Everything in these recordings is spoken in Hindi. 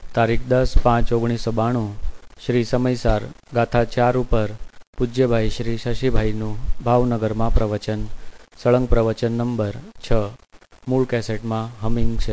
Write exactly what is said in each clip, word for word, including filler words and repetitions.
તારીખ દસ પાંચ ઓગણીસો બાણું શ્રી સમયસાર ગાથા ચાર ઉપર પૂજ્યભાઈ શ્રી શશીભાઈનું ભાવનગરમાં પ્રવચન. સળંગ પ્રવચન નંબર છ. મૂળ કેસેટમાં હમિંગ છે.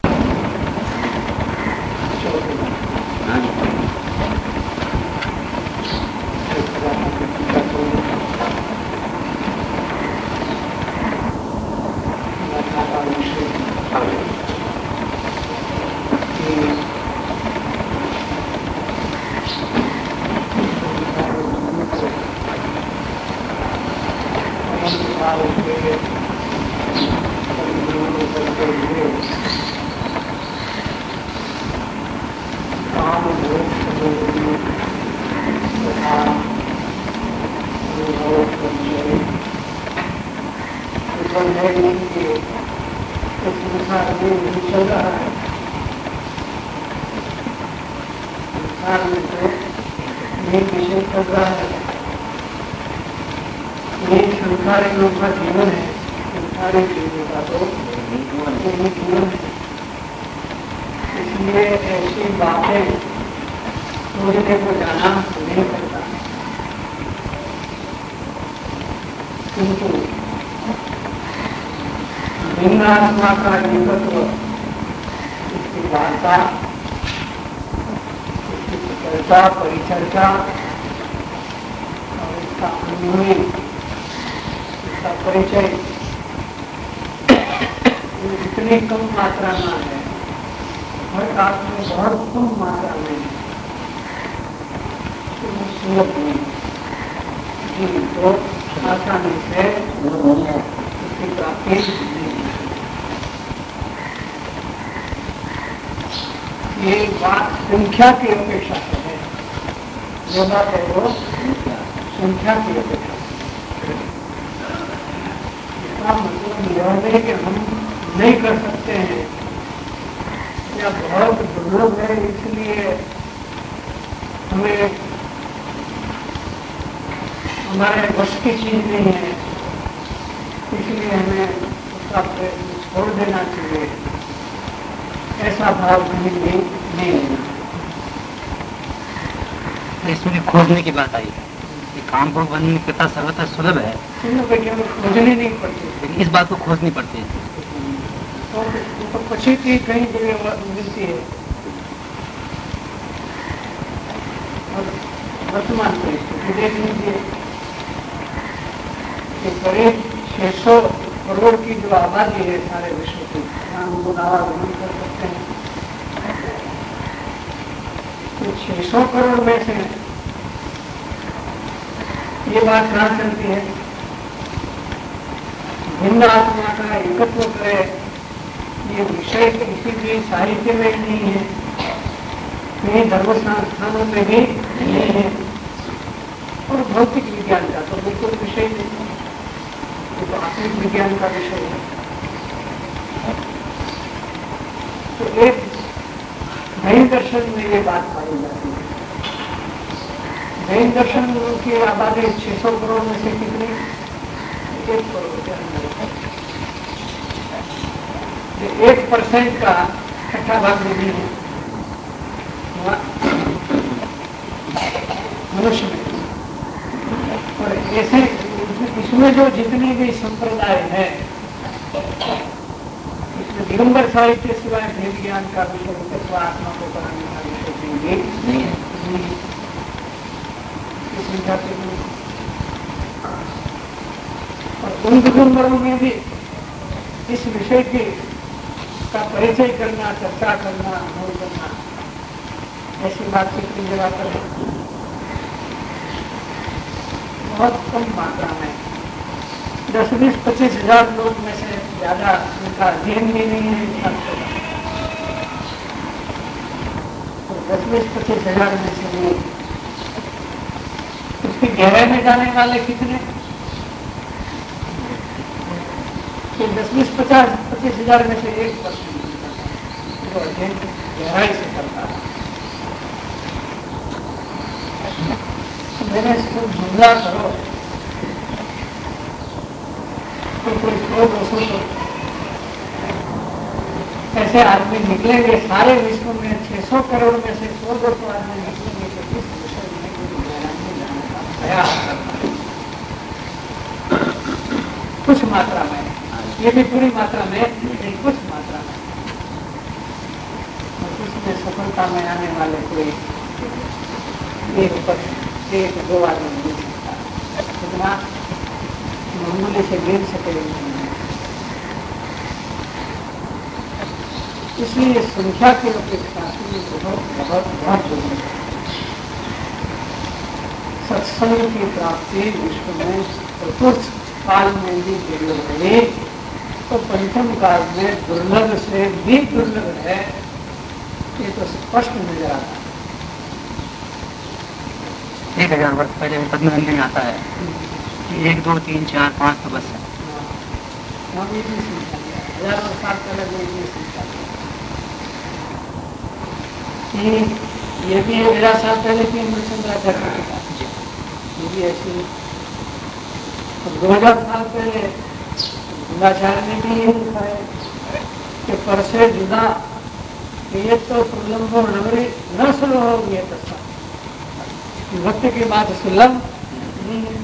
इसलिए ऐसी बातें सोचने को जाना नहीं पड़ता, किंतु लिंगात्मा का एकत्व, इसकी वार्ता, इसकी चर्चा परिचर्चा और इसका अन्वय, इसका परिचय इतनी कम मात्रा में है, हर काल में बहुत कम मात्रा में सुलभ नहीं जी, तो आसानी से इसकी प्राप्ति नहीं। ये बात संख्या की अपेक्षा से है, जो बात है वो संख्या की अपेक्षा। इसका मतलब यह है कि हम नहीं कर सकते हैं या बहुत दुर्लभ है, इसलिए हमें हमारे बस की चीज नहीं है, इसलिए हमें उसका प्रयत्न छोड़ देना चाहिए, ऐसा भाव कहीं नहीं नहीं लेना। इसमें खोजने की बात आई है, काम को बनने करता सर्वथा सुलभ है, खोजनी नहीं पड़ती, लेकिन इस बात को खोजनी पड़ती है। तो, तो पछी की कई जगह मिलती है और वर्तमान परिस्थिति देख लीजिए कि करीब छह सौ करोड़ की जो आबादी है सारे विश्व की, हम उनको दावा ग्रहण कर सकते हैं, तो छह सौ करोड़ में से ये बात कहाँ चलती है, भिन्न आत्मा का एकत्व करे, ये विषय किसी भी साहित्य में नहीं है, कहीं धर्म संस्थानों में भी नहीं है, और भौतिक विज्ञान का तो बिल्कुल विषय नहीं है, ये तो आत्मिक विज्ञान का विषय है। तो एक जैन दर्शन में ये बात पाई जाती है। जैन दर्शन की आबादी छह सौ करोड़ में से कितनी, एक करोड़ के अंदर, एक परसेंट का छठा भाग नहीं है मनुष्य में। और ऐसे इसमें जो जितनी भी संप्रदाय है, इसमें दिगंबर साहित्य सिवाय भेद ज्ञान का विषय, आत्मा को कराने का विषय भी नहीं है, इस विचार से नहीं। और उन दिगंबरों में भी इस विषय की का परिचय करना, चर्चा करना, अनुभव करना, ऐसी बात कितनी जगह पर है, बहुत कम मात्रा में, दस बीस पच्चीस हजार लोग में से ज्यादा उनका अध्ययन भी नहीं है। तो दस बीस पच्चीस हजार में से भी उसकी गहराई में जाने वाले कितने, तो दस बीस पचास पच्चीस हजार में से एक परसेंट जो अध्ययन गहराई से करता है। मैंने इसको जुमला करो तो कोई सौ दो सौ तो ऐसे ऐसे आदमी निकलेंगे सारे विश्व में छह सौ करोड़ में से सौ दो सौ आदमी निकलेंगे कि इस विषय में कोई मैदान में जाने का प्रयास करना कुछ मात्रा में, ये भी पूरी मात्रा में लेकिन कुछ मात्रा में, और उसमें सफलता में आने वाले कोई एक पक्ष एक दो आदमी मिल सकता है, इतना मामूली से गिर सके नहीं। इसलिए संख्या की अपेक्षा बहुत बहुत बहुत जरूरी है। सत्संग की प्राप्ति विश्व में चतुर्थ काल में भी दुर्लभ है, तो पंचम काल में दुर्लभ से भी दुर्लभ है, ये तो स्पष्ट नजर आता है। एक हजार वर्ष पहले पद्मनंदी में आता है कि एक दो तीन चार पाँच तो बस है। हम ये भी संख्या हजारों साल पहले कोई भी संख्या ये भी है। मेरा साल पहले की अमृतचंद्राचार्य के पास ये भी ऐसी दो हजार साल पहले गंगाचार्य ने भी ये लिखा है कि पर से जुदा ये तो सुलभ नगरी न सुलभ हो गए तथा भक्ति की बात सुलभ नहीं है।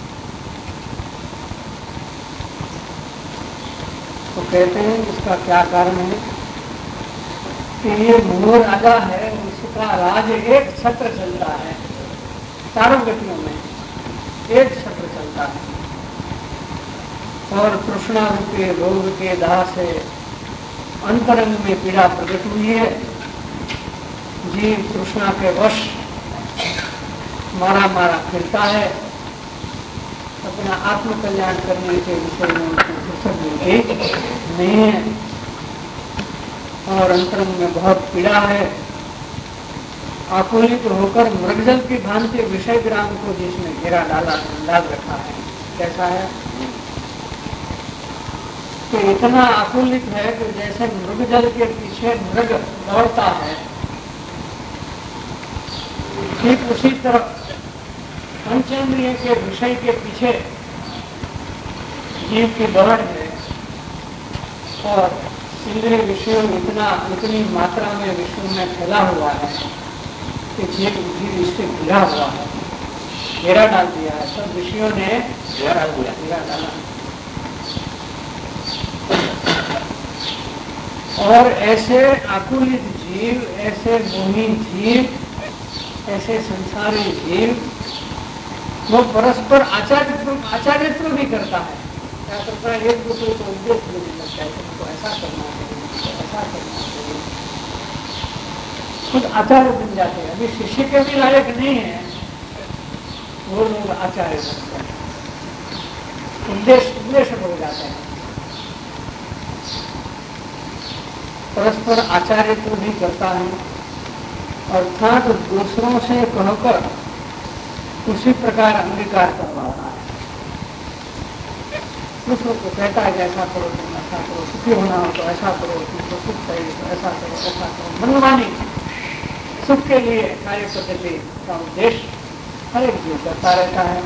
तो कहते हैं इसका क्या कारण है कि ये मूल राजा है, उसका राज एक छत्र चलता है, चारों गतियों में एक छत्र चलता है, और तृष्णा रूपी रोग के दाह से अंतरंग में पीड़ा प्रकट हुई है। जीव तृष्णा के वश मारा मारा फिरता है, अपना आत्म कल्याण करने के विषय में उसको फुर्सत मिलती नहीं है, और अंतरंग में बहुत पीड़ा है। आकुलित तो होकर मृगजल की भांति विषय ग्राम को जिसने घेरा डाला अंदाज रखा है, कैसा है कि इतना आकुलित है कि जैसे मृगजल के पीछे मृग दौड़ता है, ठीक उसी तरह पंचेंद्रिय के विषय के पीछे जीव की दौड़ है, और इंद्रिय विषयों इतना इतनी मात्रा में विश्व में फैला हुआ है कि जीव जीव इससे घिरा हुआ है, घेरा डाल दिया है, सब विषयों ने घेरा डाल दिया घेरा डाला। और ऐसे आकुलित जीव, ऐसे मोही जीव, ऐसे संसारी जीव वो परस्पर आचार्यत्व आचार्यत्व भी करता है। क्या करता है? एक दूसरे को उपदेश देने लगता है, तुमको ऐसा करना चाहिए, ऐसा करना चाहिए, खुद आचार्य बन जाते हैं। अभी शिष्य के भी लायक नहीं है, वो लोग आचार्य बनते हैं, उपदेश उपदेशक हो जाते हैं। परस्पर आचार्यत्व भी करता है, अर्थात दूसरों से कहकर उसी प्रकार अंगीकार करवाता है। दूसरों को कहता है कि ऐसा करो, तुम ऐसा करो, सुखी होना हो तो ऐसा करो, तुमको सुख चाहिए तो ऐसा करो, ऐसा करो, मनमानी सुख के लिए कार्य पद्धति का उद्देश्य हर एक जीव करता रहता है।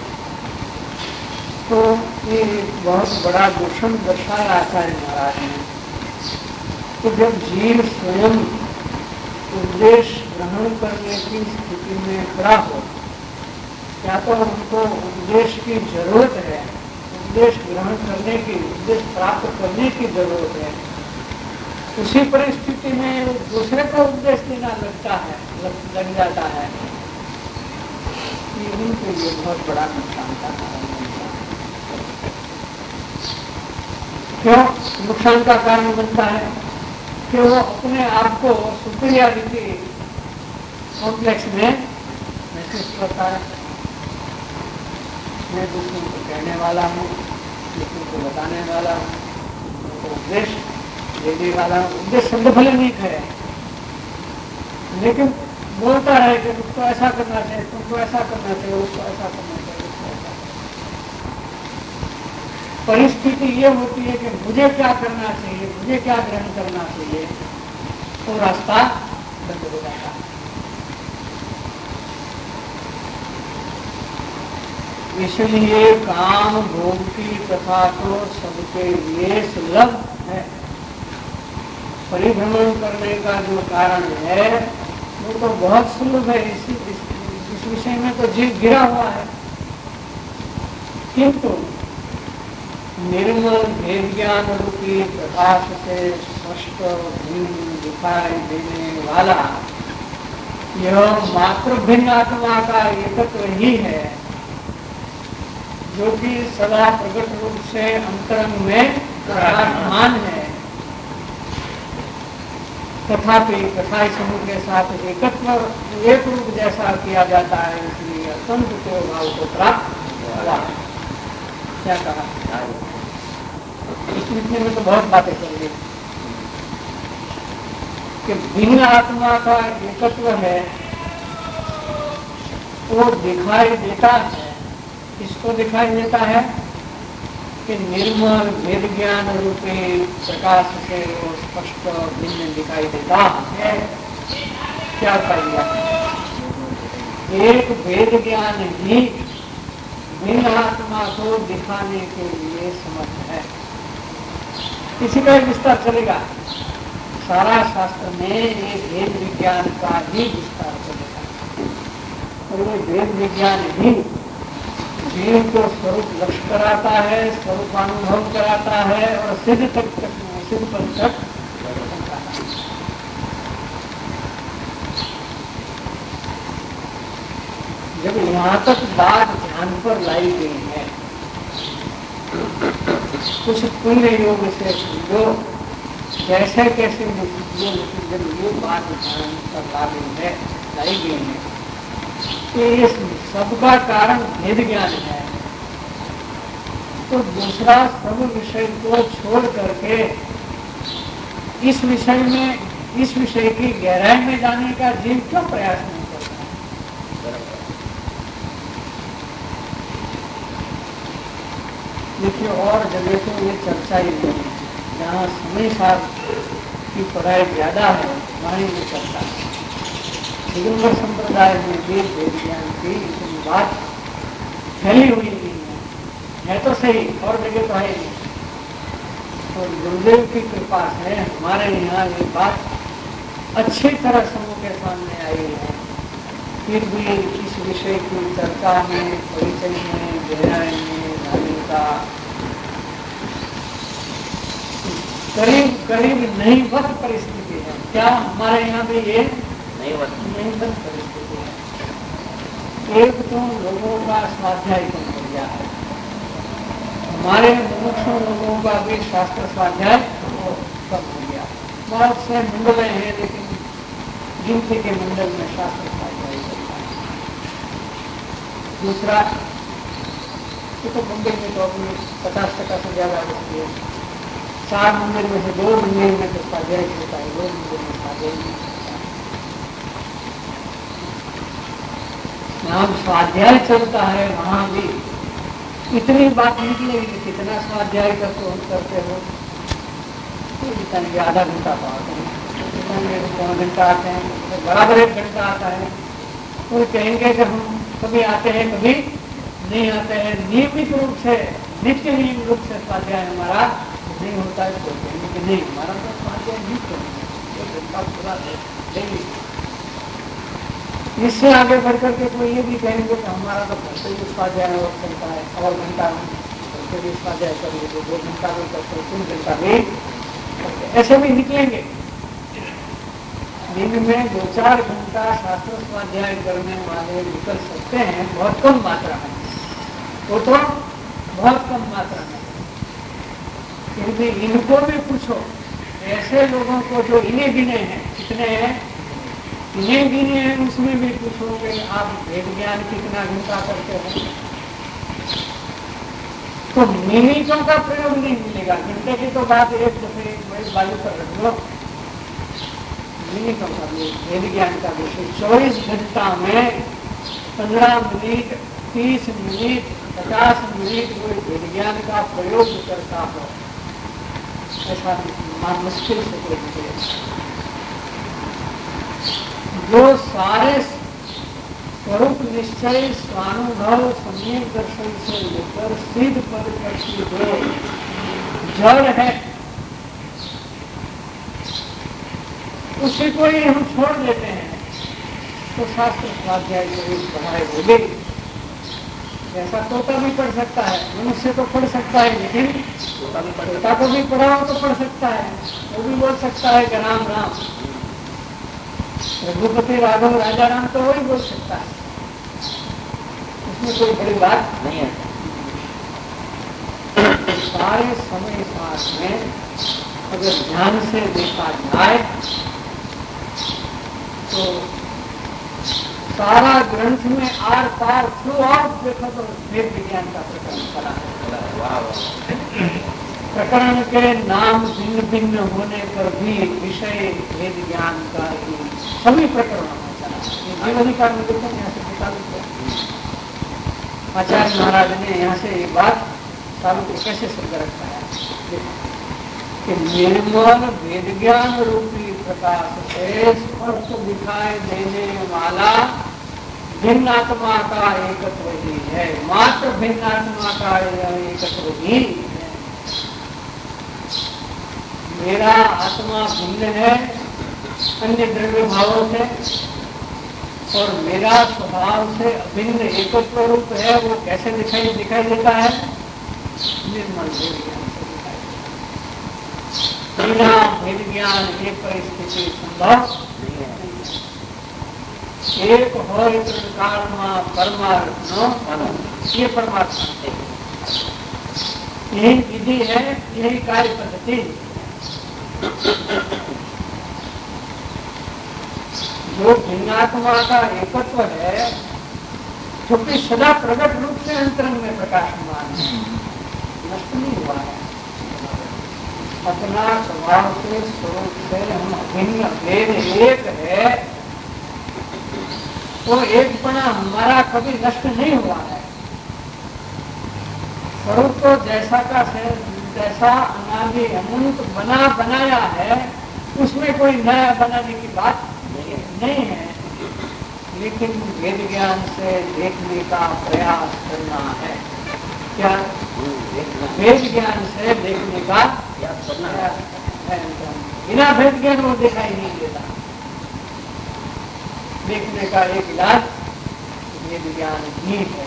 तो ये बहुत बड़ा दूषण दर्शाया आचार्य महाराज ने। तो जब जीव स्वयं उपदेश ग्रहण करने की स्थिति में खड़ा हो, या तो उनको उपदेश की जरूरत है, उपदेश ग्रहण करने की, उपदेश प्राप्त करने की जरूरत है, उसी परिस्थिति में दूसरे को उपदेश देना लगता है लग, लग जाता है, ये उनके लिए बहुत बड़ा नुकसान का कारण बनता है। क्यों नुकसान का कारण बनता है? कि वो अपने आप को सुपीरियरिटी कॉम्प्लेक्स में महसूस करता है। मैं दूसरों को कहने वाला हूँ, दूसरों को बताने वाला हूँ, उनको उपदेश देने वाला हूँ। उपदेश शब्द भले नहीं कहे, लेकिन बोलता है कि उसको ऐसा करना चाहिए, तुमको ऐसा करना चाहिए, उसको ऐसा करना चाहिए, उसको ऐसा। परिस्थिति ये होती है कि मुझे क्या करना चाहिए, मुझे क्या ग्रहण करना चाहिए, तो रास्ता बंद हो जाता है। इसलिए काम भोग की प्रथा तो सबके लिए सुलभ है, परिभ्रमण करने का जो कारण है वो तो बहुत सुलभ है। इस, इस, इस विषय में तो जीव गिरा हुआ है, किंतु निर्मल भेद ज्ञान रूपी प्रकाश से स्पष्ट भिन्न दिखाई देने वाला यह मात्र भिन्न आत्मा का एकत्व ही है, जो कि सदा प्रकट रूप से अंतरंग में प्रकाशमान है। तथापि कथाई समूह के साथ एकत्व एक रूप जैसा किया जाता है, इसलिए अत्यंत को भाव को प्राप्त हुआ। क्या कहा? इस विषय में तो बहुत बातें करेंगे कि भिन्न आत्मा का एकत्व है वो दिखाई देता है। किसको दिखाई देता है? कि निर्मल भेद ज्ञान रूपी प्रकाश से वो स्पष्ट भिन्न दिखाई देता है। क्या कहिए? एक भेद ज्ञान ही भिन्न आत्मा को दिखाने के लिए समर्थ है। इसी का विस्तार चलेगा। सारा शास्त्र में ये भेद विज्ञान का ही विस्तार चलेगा, और वो भेद विज्ञान ही जीव को स्वरूप लक्ष्य कराता है, स्वरूपानुभव कराता है और सिद्ध तक सिद्ध पद तक पहुंचाता है। जब यहाँ तक बात ध्यान पर लाई गई है, कुछ पुण्य योग से जो जैसे कैसे जब ये बात ध्यान पर ला गई है लाई गई है कि इस सबका कारण भेद ज्ञान है, तो दूसरा सब विषय को छोड़ करके इस विषय में इस विषय की गहराई में जाने का जीव क्यों प्रयास नहीं करता है? देखिए, और जगह तो ये चर्चा ही नहीं है। जहाँ समय साल की पढ़ाई ज्यादा है वहाँ ये चर्चा है। दिगंबर संप्रदाय में भी वेद ज्ञान की इतनी बात फैली हुई नहीं है, है तो सही, और जगह तो है नहीं। और गुरुदेव की कृपा से हमारे यहाँ ये बात अच्छी तरह समूह के सामने आई है। फिर भी इस विषय की चर्चा में, परिचय में, गहराई में जाने का करीब करीब नहीं बस परिस्थिति है। क्या हमारे यहाँ भी ये नहीं बस परिस्थिति है? एक तो लोगों का स्वाध्याय कम हो गया है। हमारे मुमुक्षु लोगों का भी शास्त्र स्वाध्याय कम हो गया। बहुत से मंडल हैं, लेकिन गिनती के मंडल में शास्त्र स्वाध्याय करता है। दूसरा, तो मंदिर में तो अपनी पचास टका से ज्यादा होती है। चार मंदिर में से दो मंदिर में तो स्वाध्याय होता है, दो मंदिर में स्वाध्याय नहीं होता। यहाँ स्वाध्याय चलता है, वहां भी इतनी बात निकलेगी कि कितना स्वाध्याय करते हो करते हो तो आधा घंटा तो आते हैं, पौना घंटा आते हैं, तो बराबर एक घंटा आता है। तो कहेंगे कि हम कभी आते हैं कभी नहीं आते हैं। नियमित रूप से, नित्य नियम रूप से स्वाध्याय हमारा नहीं होता है। तो कहेंगे कि नहीं, हमारा तो स्वाध्याय नहीं करना, एक घंटा पूरा डेली। इससे आगे बढ़ करके कोई ये भी कहेंगे कि हमारा तो घर से भी स्वाध्याय और चलता है, और घंटा घर से भी स्वाध्याय करिए, तो दो घंटा भी करते, तीन घंटा भी करते, ऐसे भी निकलेंगे। दिन में दो चार घंटा शास्त्र स्वाध्याय करने वाले निकल सकते हैं, बहुत कम मात्रा में, वो तो बहुत कम मात्रा में। क्योंकि इनको भी पूछो, ऐसे लोगों को जो इन्हें गिने हैं, कितने हैं, इन्हें गिने हैं, उसमें भी पूछोगे आप वेद ज्ञान कितना घंटा करते हैं, तो मिनटों का प्रयोग नहीं मिलेगा। घंटे की तो बात एक दफे एक बाजू पर रख लो, मिनटों का वेद ज्ञान का विषय चौबीस घंटा में पंद्रह मिनट, तीस मिनट, पचास मिनट वो वेद ज्ञान का प्रयोग करता हो, ऐसा मुश्किल से कोई निकलेगा। जो सारे स्वरूप निश्चय, स्वानुभव, सम्यक दर्शन से लेकर सिद्ध पद तक की जो जड़ है, उसी को ही हम छोड़ देते हैं तो शास्त्र स्वाध्याय जो पढ़ाई हो गई। ऐसा तोता भी पढ़ सकता है, मनुष्य तो पढ़ सकता है, लेकिन तोता को भी पढ़ाओ तो पढ़ सकता है, वो भी बोल सकता है कि राम राम। रघुपति राघव राजा राम तो वही बोल सकता है, उसमें कोई बड़ी बात नहीं है। सारे समय साथ में अगर ध्यान से देखा जाए तो सारा ग्रंथ में आर पार थ्रू आउट देखो तो वेद विज्ञान का प्रकरण चला है। प्रकरण के नाम भिन्न भिन्न होने पर भी विषय वेद ज्ञान का ही सभी प्रकरणों में चला। ये अधिकार में देखो यहाँ से निकालते आचार्य महाराज ने यहाँ से ये बात चालू कैसे सिद्ध रखा है कि निर्मल वेद ज्ञान रूपी प्रकाश से स्पष्ट दिखाई देने वाला भिन्न आत्मा का एकत्व ही है, मात्र भिन्न आत्मा का एकत्व ही है। मेरा आत्मा भिन्न है अन्य द्रव्य भावों से और मेरा स्वभाव से अभिन्न एकत्व रूप है। वो कैसे दिखाई दिखाई देता है? निर्मल वेद ज्ञान से दिखाई देता है। बिना वेद ज्ञान की परिस्थिति संभव नहीं है। एक हो त्रिकात्मा परमात्मा, ये परमात्मा यही विधि है, यही कार्य पद्धति। जो भिन्नात्मा का एकत्व है जो कि सदा प्रकट रूप से अंतरंग में प्रकाशमान है, नष्ट नहीं हुआ है। अपना स्वभाव से स्वरूप से हम अभिन्न भेद एक है, तो एक बना हमारा कभी नष्ट नहीं हुआ है। स्वरूप तो जैसा का जैसा अनादि अनंत बना बनाया है, उसमें कोई नया बनाने की बात नहीं है। लेकिन वेद ज्ञान से देखने का प्रयास करना है। क्या वेद ज्ञान से देखने का प्रयास करना है? बिना वेद ज्ञान वो दिखाई नहीं देता। देखने का एक इलाज वेद ज्ञान ही है।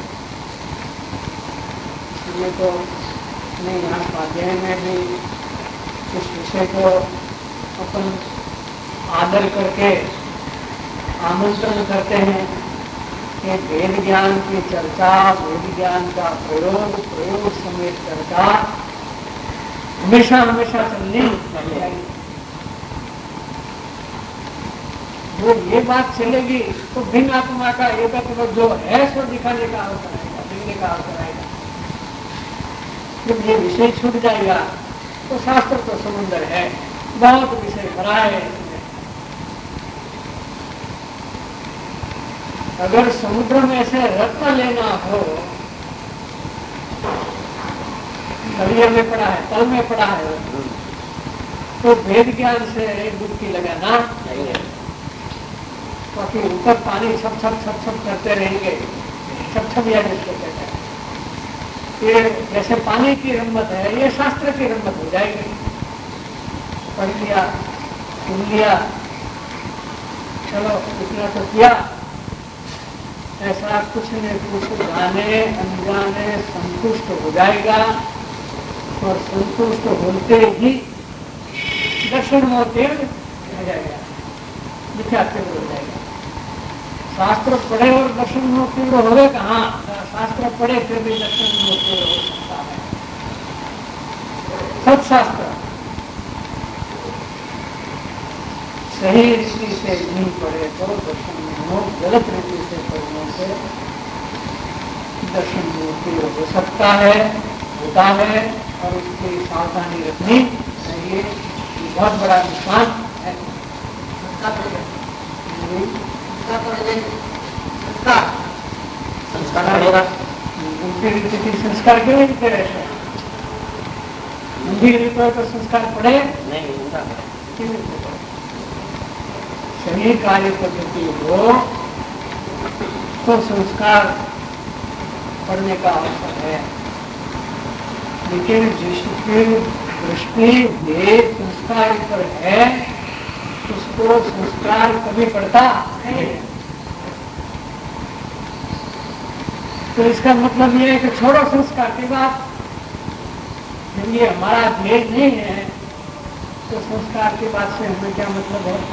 ये तो नहीं, यहाँ स्वाध्याय में भी इस विषय को अपन आदर करके आमंत्रण करते हैं कि वेद ज्ञान की चर्चा, वेद ज्ञान का प्रयोग, प्रयोग समेत चर्चा हमेशा हमेशा चलनी चाहिए। जो ये बात चलेगी तो भिन्न आत्मा का एकत्व जो है सो दिखाने का अवसर आएगा, दिखने का अवसर आएगा। जब ये विषय छूट जाएगा तो शास्त्र तो समुद्र है, बहुत विषय भरा है। अगर समुद्र में से रत्न लेना हो, तलिए में पड़ा है, तल में पड़ा है, तो वेद ज्ञान से डुबकी लगाना चाहिए। क्योंकि तो ऊपर पानी छप छप छप छप करते रहेंगे, छप छप या जिसको कहते हैं, ये जैसे पानी की रम्मत है, ये शास्त्र की रम्मत हो जाएगी। पढ़ लिया, सुन लिया, चलो इतना तो किया, ऐसा कुछ न कुछ जाने अनजाने संतुष्ट हो जाएगा और संतुष्ट होते ही दर्शन मोतीर्ण हो जाएगा, विख्यात हो जाएगा। शास्त्र पढ़े और दर्शन मोतीर्ण हो गए कहाँ? शास्त्र पढ़े फिर भी दर्शन मोतीर्ण हो सकता है। सत्शास्त्र सही रीति से नहीं पढ़े तो दर्शन हो, गलत रीति से पढ़ने से दर्शन मोतीर्ण हो सकता है, होता है, और उसकी सावधानी रखनी चाहिए। ये बहुत बड़ा नुकसान है। संस्कार होगा, उनकी रीति की संस्कार क्यों नहीं दे रहे? उनकी रीति पर संस्कार पड़े नहीं, सही कार्य पद्धति हो तो संस्कार पढ़ने का अवसर है। लेकिन जिसकी दृष्टि ये संस्कार पर है, उस उसको संस्कार कभी पड़ता नहीं है। तो इसका मतलब ये है कि छोड़ो संस्कार की बात, जब ये हमारा ध्येय नहीं है तो संस्कार की बात से हमें क्या मतलब है।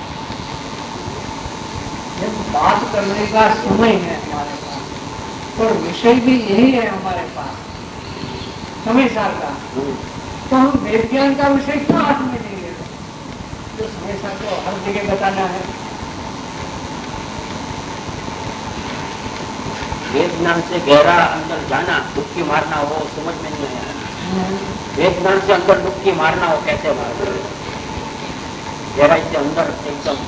जब बात करने का समय है हमारे पास और विषय भी यही है हमारे पास समय सार का, तो हम वेद ज्ञान का विषय क्यों हाथ में नहीं ले रहे जो समय सार को हर जगह बताना है। वेद ज्ञान से गहरा अंदर जाना, डुबकी मारना, वो समझ में नहीं आया। वेद ज्ञान से अंदर डुबकी मारना, वो कैसे मारना, गहराई से अंदर एकदम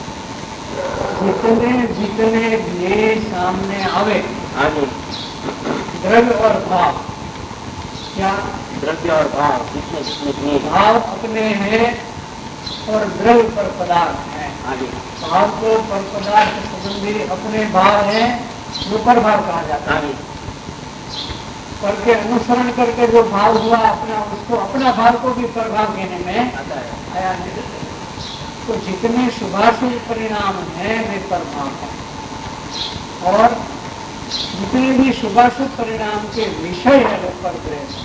जितने जितने ध्येय सामने आवे, आगे द्रव्य और भाव, क्या द्रव्य और भाव, जितने जितने ध्येय भाव अपने हैं और द्रव्य पर पदार्थ है। आगे भाव को पर पदार्थ संबंधी अपने भाव है, वो पर भाव कहा जाता है। आगे पर के अनुसरण करके जो भाव हुआ अपना, उसको अपना भाव को भी प्रभाव देने में आता है। आया नहीं। तो जितने शुभाशुभ परिणाम है वे प्रभाव है और जितने भी शुभाशुभ परिणाम के विषय है वो परद्रव्य।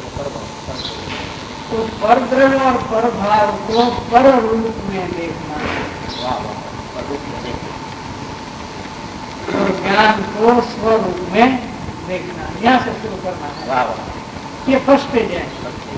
तो परद्रव्य और परभाव को पर रूप में देखना और ज्ञान को स्वरूप में देखना, यहाँ से शुरू करना है। ये फर्स्ट स्टेज है।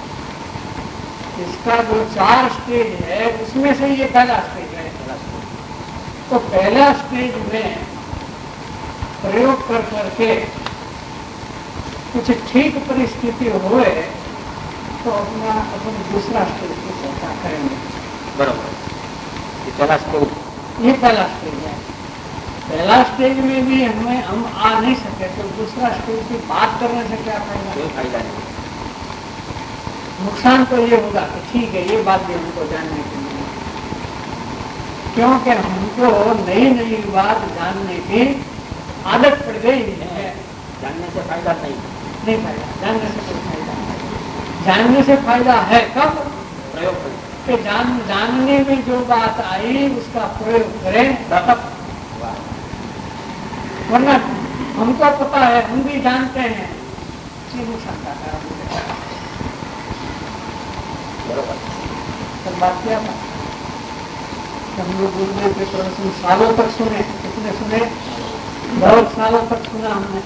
इसका जो चार स्टेज है उसमें से ये पहला स्टेज है। तो पहला स्टेज में प्रयोग कर करके कुछ ठीक परिस्थिति होए तो अपना अपन दूसरा स्टेज की चर्चा करेंगे। बराबर, ये पहला स्टेज, ये पहला स्टेज है। पहला स्टेज में भी हमें हम आ नहीं सके तो दूसरा स्टेज की बात करने से क्या फायदा? कोई फायदा नहीं। नुकसान तो ये होगा कि ठीक है ये बात भी हमको जानने के लिए, क्योंकि हमको नई नई बात जानने की आदत पड़ गई है। जानने से फायदा नहीं, नहीं फायदा, जानने से कोई फायदा नहीं। जानने से फायदा है कब? प्रयोग करें कि जान जानने में जो बात आई उसका प्रयोग करें तब। वरना हमको पता है, हम भी जानते हैं, ये नुकसान का कारण है। तो बात क्या था? हम लोग गुरुदेव के प्रवचन सालों तक सुने, कितने सुने? बहुत सालों तक सुना हमने,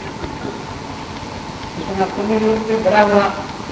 इतना पुण्य रूप में बड़ा हुआ,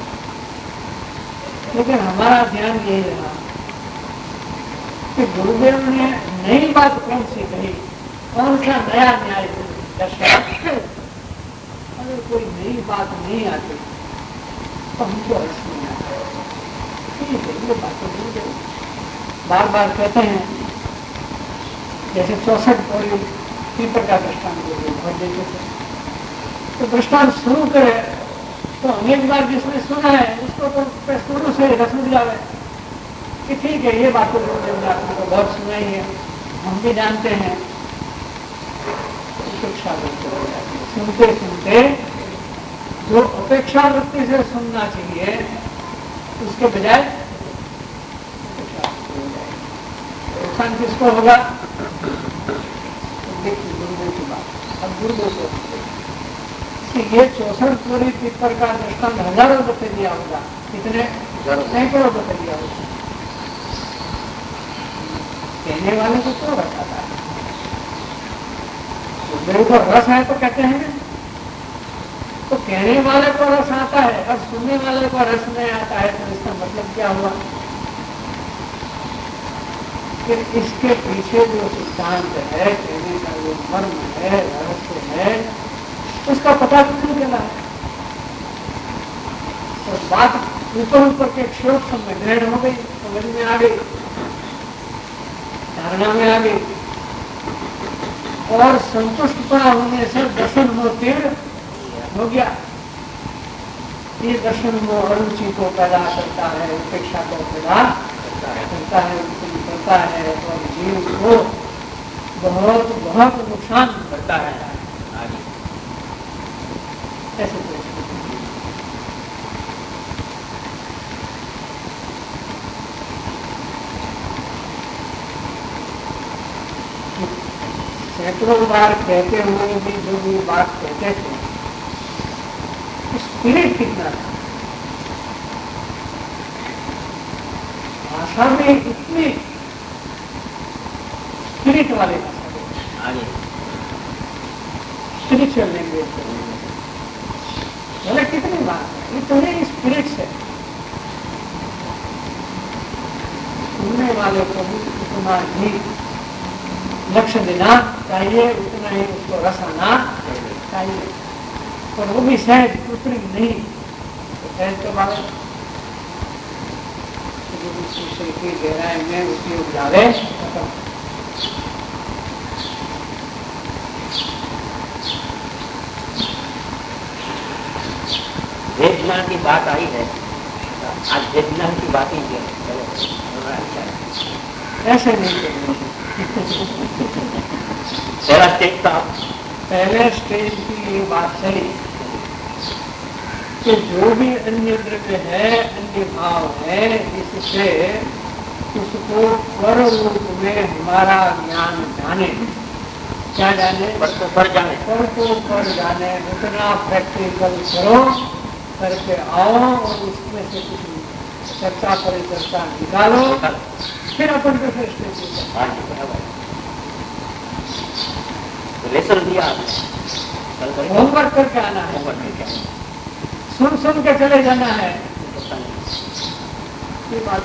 लेकिन हमारा ध्यान यही रहा कि गुरुदेव ने नई बात कौन सी कही, कौन सा नया न्याय दर्शाया। अगर कोई नई बात नहीं आती तो हमको अर्थ नहीं आता। ठीक है, ये बातें गुरुदेव बार बार कहते हैं, जैसे चौसठ पौड़ी पीपर का दृष्टांत भर देते थे, तो दृष्टांत शुरू करे तो अनेक बार जिसने सुना है उसको तो शुरू से रस मिल जावे कि ठीक है ये बात तो गुरुदेव ने आपने तो बहुत सुनाई है, हम भी जानते हैं। उपेक्षा वृत्ति हो जाती है, सुनते सुनते जो अपेक्षा वृत्ति से सुनना चाहिए उसके बजाय नुकसान किसको होगा? देखिए गुरुदेव की बात, अब गुरुदेव को कि ये चौसठ पूरी पीपर का दृष्टांत हजारों रुपये दिया होगा, कितने सैकड़ों रुपये दिया होगा। कहने वाले को क्यों रस आता है? गुरुदेव को रस है तो कहते हैं, तो कहने वाले को रस आता है और सुनने वाले को रस नहीं आता है, तो इसका मतलब क्या हुआ? फिर इसके पीछे जो सिद्धांत है, कहने का जो मर्म है, रहस्य है, उसका पता क्यों चला है? तो बात ऊपर ऊपर के क्षोभ में ग्रहण हो गई, समझ में आ गई, धारणा में आ गई, और संतुष्टता होने से दर्शन मोह तीव्र हो गया। ये दर्शन मोह अरुचि को पैदा करता है, उपेक्षा को पैदा करता है, उत्पन्न करता है और जीव को बहुत बहुत नुकसान करता है। ऐसे सैकड़ों बार कहते हुए भी जो भी बात कहते थे, स्पिरिट कितना था। भाषा में इतनी स्पिरिट वाले भाषा, स्पिरिचुअल लैंग्वेज, मतलब कितनी बात है, इतने स्पिरिट से सुनने वाले को भी उतना ही लक्ष्य देना चाहिए, उतना ही उसको रस आना चाहिए, पर वो भी सहज उतनी नहीं, तो सहज के बारे शिष्य की गहराई में उसकी उपजावे खत्म। वेद ज्ञान की बात आई है, आज वेद ज्ञान की बात ही है, ऐसे नहीं करना। पहला स्टेज था, पहले स्टेज की ये बात सही कि जो भी अन्य द्रव्य है, अन्य भाव है, इससे उसको पर रूप में हमारा ज्ञान जाने, क्या जाने, पर को पर जाने, पर को पर जाने, उतना प्रैक्टिकल करो, करके आओ और उसमें से कुछ चर्चा परिचर्चा निकालो, फिर अपन को फिर स्टेज लेसन दिया आपने, होमवर्क करके आना है, सुन सुन के चले जाना है, ये बात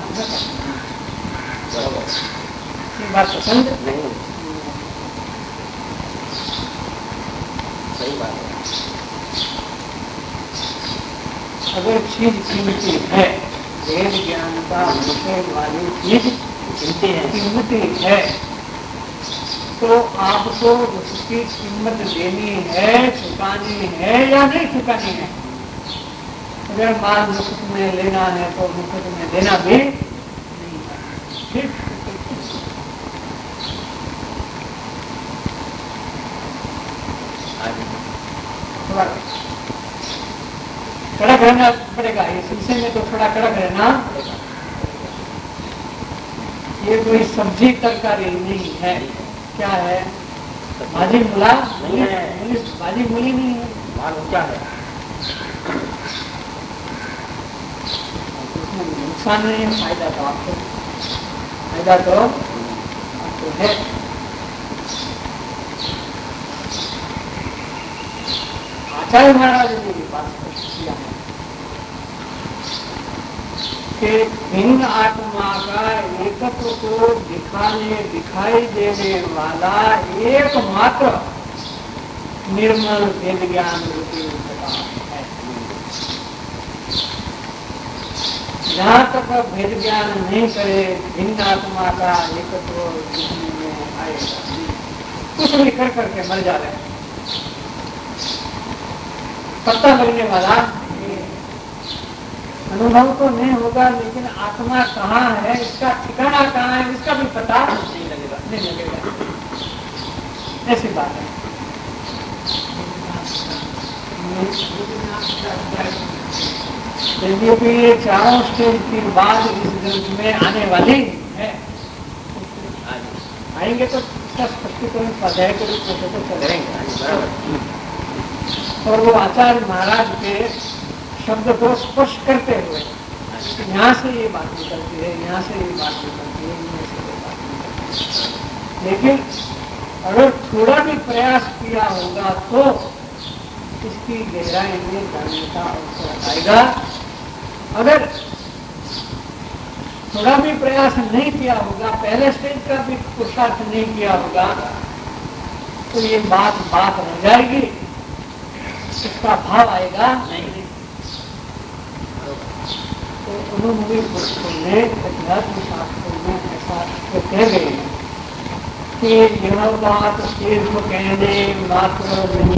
ये बात पसंद नहीं, सही बात है। अगर चीज कीमती है, वेद ज्ञान का विषय वाली चीज कीमती है, कीमती है, तो आपको उसकी कीमत देनी है, चुकानी है या नहीं चुकानी है। अगर माल मुफ्त में लेना है तो मुफ्त में देना भी नहीं है, ठीक। थोड़ा कड़क रहना पड़ेगा, इस सिलसिले में तो थोड़ा कड़क रहना पड़ेगा। ये कोई सब्जी तरकारी नहीं है, क्या है, भाजी मूला नहीं है, भाजी मूली नहीं है, माल ऊंचा है, नुकसान नहीं है, फायदा तो आपको, फायदा तो आपको है। आचार्य महाराज ने ये बात किया है कि भिन्न आत्मा का एकत्व को दिखाने दिखाई देने वाला एकमात्र निर्मल वेद ज्ञान रूपी प्रकाश है। जहाँ तक भेद ज्ञान नहीं करे, भिन्न आत्मा का एकत्व दिखने में आएगा, कुछ भी कर करके मर जा रहे हैं, पता लगने वाला अनुभव तो नहीं होगा, लेकिन आत्मा कहाँ है, इसका ठिकाना कहाँ है, इसका भी पता नहीं लगेगा, नहीं लगेगा, ऐसी बात है। यदि भी ये चारों स्टेज की बात इस ग्रंथ में आने वाली है, आएंगे तो इसका स्पष्टीकरण स्वाध्याय के रूप में तो करेंगे, और वो आचार्य महाराज के शब्द को स्पर्श करते हुए यहाँ से ये बात निकलती है, यहाँ से ये बात निकलती है, यहाँ से ये बात निकलती है। लेकिन अगर थोड़ा भी प्रयास किया होगा तो इसकी गहराई में जाने का अवसर आएगा। अगर थोड़ा भी प्रयास नहीं किया होगा, पहले स्टेज का भी पुरुषार्थ नहीं किया होगा, तो ये बात बात रह जाएगी, इसका भाव आएगा नहीं। तो उन्होंने पुरुषों ने अध्यात्म शास्त्रों में ऐसा कह गए कि यह बात सिर्फ कहने मात्र नहीं,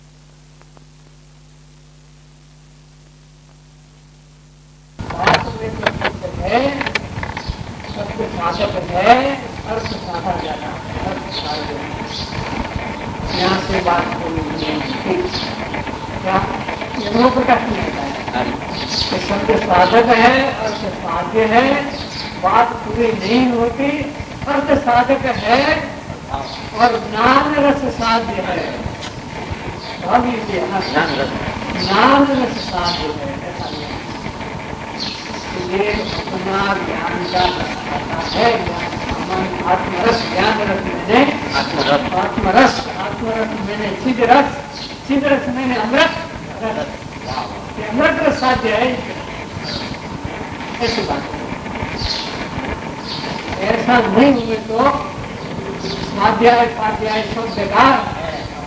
बात में सत्य है, सत्य साधक है, अर्थ साधा जाता है, अर्थ साधक है। यहाँ से बात होनी क्या दोनों प्रकाश में आता है, शब्द साधक है, अर्थ साध्य है, बात पूरी नहीं होती, अर्थ साधक है, और ज्ञान रस साध्य है। भाव लीजिए, ज्ञान रस ज्ञान रस साध्य है, ऐसा नहीं। ये अपना ज्ञान का रस है, ज्ञान आत्मरस, ज्ञान रस मैंने आत्मरस, आत्मरस, आत्मरस मैंने सिद्ध रस, सिद्ध रस मैंने अमृत रस, ये अमृत रस साध्य है, ऐसी बात है। ऐसा नहीं हुए तो स्वाध्याय स्वाध्याय सब बेकार है,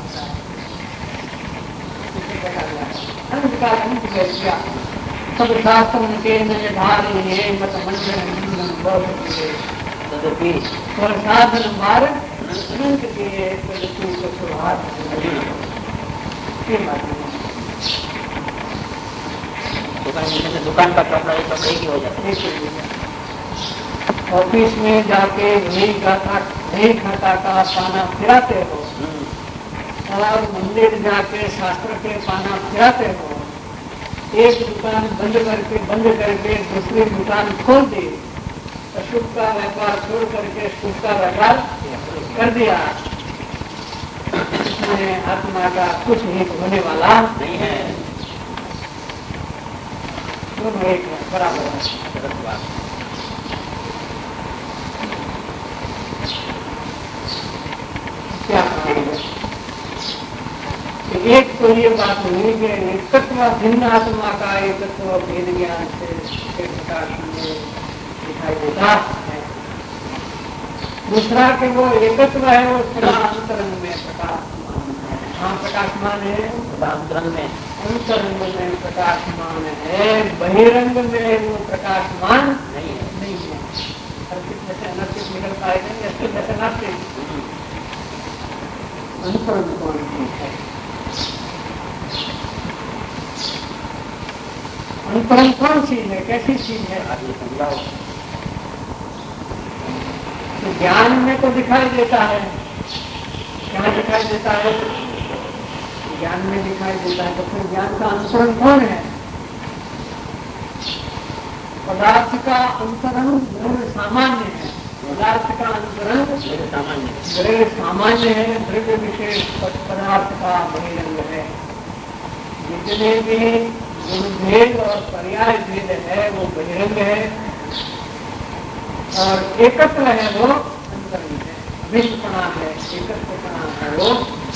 अंतकाल अंत कर दिया। सब शास्त्र के निर्धारी मत मंडल तदपि और साधन मार्ग अनंत के सुहार दुकान दुकान का कपड़ा एक कपड़े की हो जाता है। ऑफिस में जाके वही गाता वही घाटा का पाना फिराते हो और मंदिर जाके शास्त्र के पाना फिराते हो। एक दुकान बंद करके बंद करके दूसरी दुकान खोल दी, अशुभ का व्यापार छोड़ करके शुभ का व्यापार कर दिया। इसमें आत्मा का कुछ हित होने वाला नहीं है। दोनों एक बराबर है। क्या एक तो ये बात हुई कि एकत्व भिन्न आत्मा का एकत्व भेद ज्ञान से प्रकाश में दिखाई देता है। दूसरा कि वो एकत्व है वो सदा अंतरंग में प्रकाशमान है। हाँ, प्रकाशमान है अंतरंग में, अंतरंग में प्रकाशमान है, बहिरंग में वो प्रकाशमान नहीं है, नहीं है। अर्पित में से अनर्पित निकल पाएगा, अस्तित्व में से नास्तिक। अंतरंग कौन है? अंतरंग कौन चीज है, कैसी चीज है? आदमी समझाओ। तो ज्ञान में तो दिखाई देता है। क्या दिखाई देता है? ज्ञान में दिखाई देता है। तो फिर ज्ञान का अंतरंग कौन है? पदार्थ का अंतरंग द्रव्य सामान्य है। पदार्थ का अंतरंग सामान्य द्रव्य सामान्य है, द्रव्य विशेष पदार्थ का बहिरंग है। जितने भी गुणभेद और पर्याय भेद है वो बहिरंग है और एकत्र है वो अंतरंग है। भिन्नपना है, एकत्रपना है वो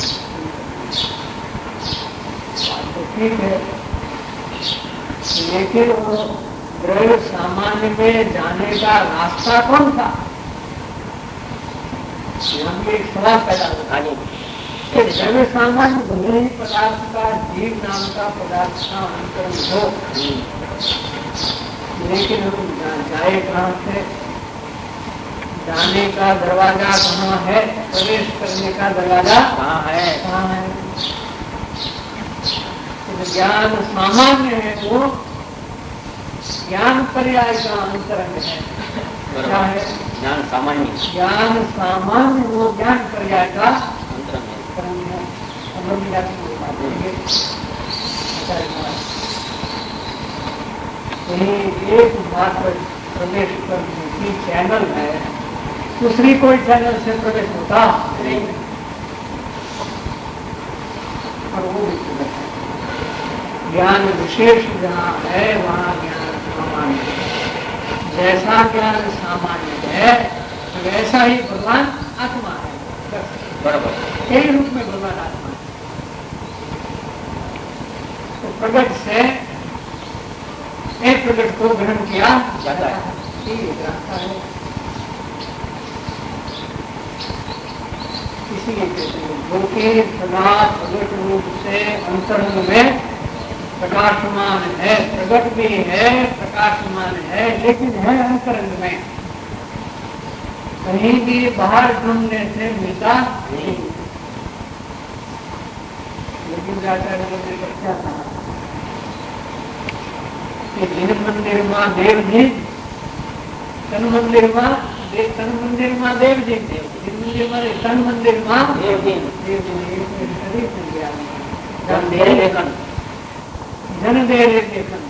बात तो ठीक है। लेकिन वो द्रव्य सामान्य में जाने का रास्ता कौन था? यहाँ भी एक सवाल पैदा होता है। द्रव्य सामान्य भले ही पदार्थ का जीव नाम का पदार्थ का अंतरंग हो, लेकिन हम जाए कहाँ से? जाने का दरवाजा कहाँ है? प्रवेश करने का दरवाजा कहाँ है? कहाँ है? तो ज्ञान सामान्य है वो ज्ञान पर्याय का अंतरंग है। क्या है? ज्ञान सामान्य, ज्ञान सामान्य वो ज्ञान पर्याय का अंतरंग है। एक मात्र प्रवेश करने की चैनल है, दूसरी कोई चैनल से प्रवेश होता नहीं। और वो भी प्रवेश है। ज्ञान विशेष जहाँ है वहाँ ज्ञान सामान्य है। जैसा ज्ञान सामान्य है वैसा ही भगवान आत्मा है। बराबर एक रूप में भगवान आत्मा है। तो प्रगट से एक प्रगट को ग्रहण किया जाता है। ठीक रास्ता है। इसीलिए कहते हैं जो कि सदा प्रगट रूप से अंतरंग में प्रकाशमान है, प्रगट भी है, प्रकाशमान है, लेकिन है अंतरंग में, कहीं भी बाहर ढूंढने से मिलता नहीं। लेकिन जाकर मंदिर पर क्या कहा कि जिन मंदिर माँ देव जी, तन मंदिर माँ देव, तन मंदिर माँ देव जी, जिन मंदिर माँ तन मंदिर माँ देव जी, देव जी शरीर मिल गया। जन दे लेखन, जन दे लेखन।